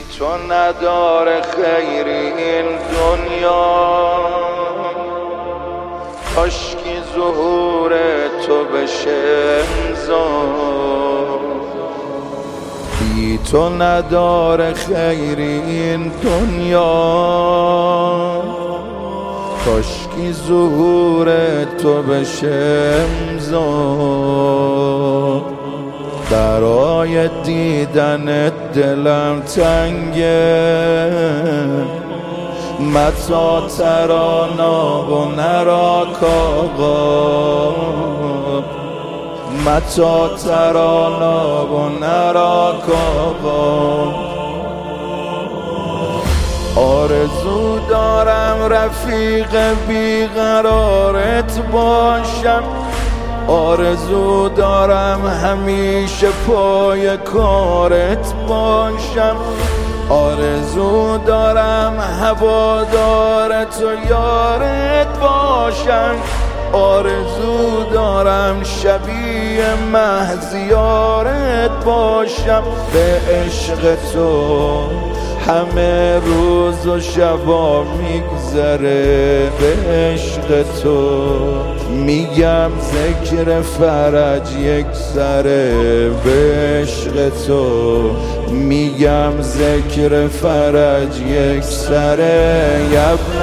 تو نداره خیری این دنیا، کاشکی ظهور تو بشه امضا. بی تو نداره خیری این دنیا، کاشکی ظهور تو بشه امضا. برای دیدن دلم تنگه، متا ترانا و نراک آقا، متا ترانا و نراک آقا. آرزو دارم رفیق بیقرارت باشم، آرزو دارم همیشه پای کارت باشم، آرزو دارم هوادارت و یارت باشم، آرزو دارم شبیه مهزیارت باشم. به عشق تو همه روز و شبا میگذره، به عشق تو میگم ذکر فرج یک سره، به عشق تو میگم ذکر فرج یک سره. ابن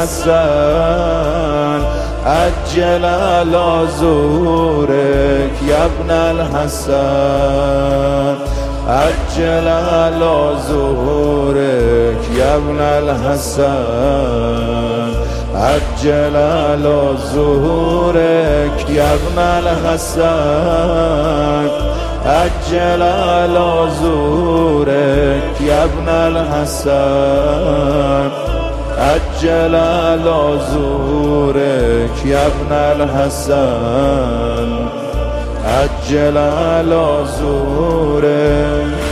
الحسن عجل علی ظهورک، ابن الحسن عجل علی ظهورک، ابن الحسن عجل علی ظهورک، ابن الحسن عجل علی ظهورک، ابن الحسن عجل علی ظهورک، ابن الحسن عجل علی ظهورک.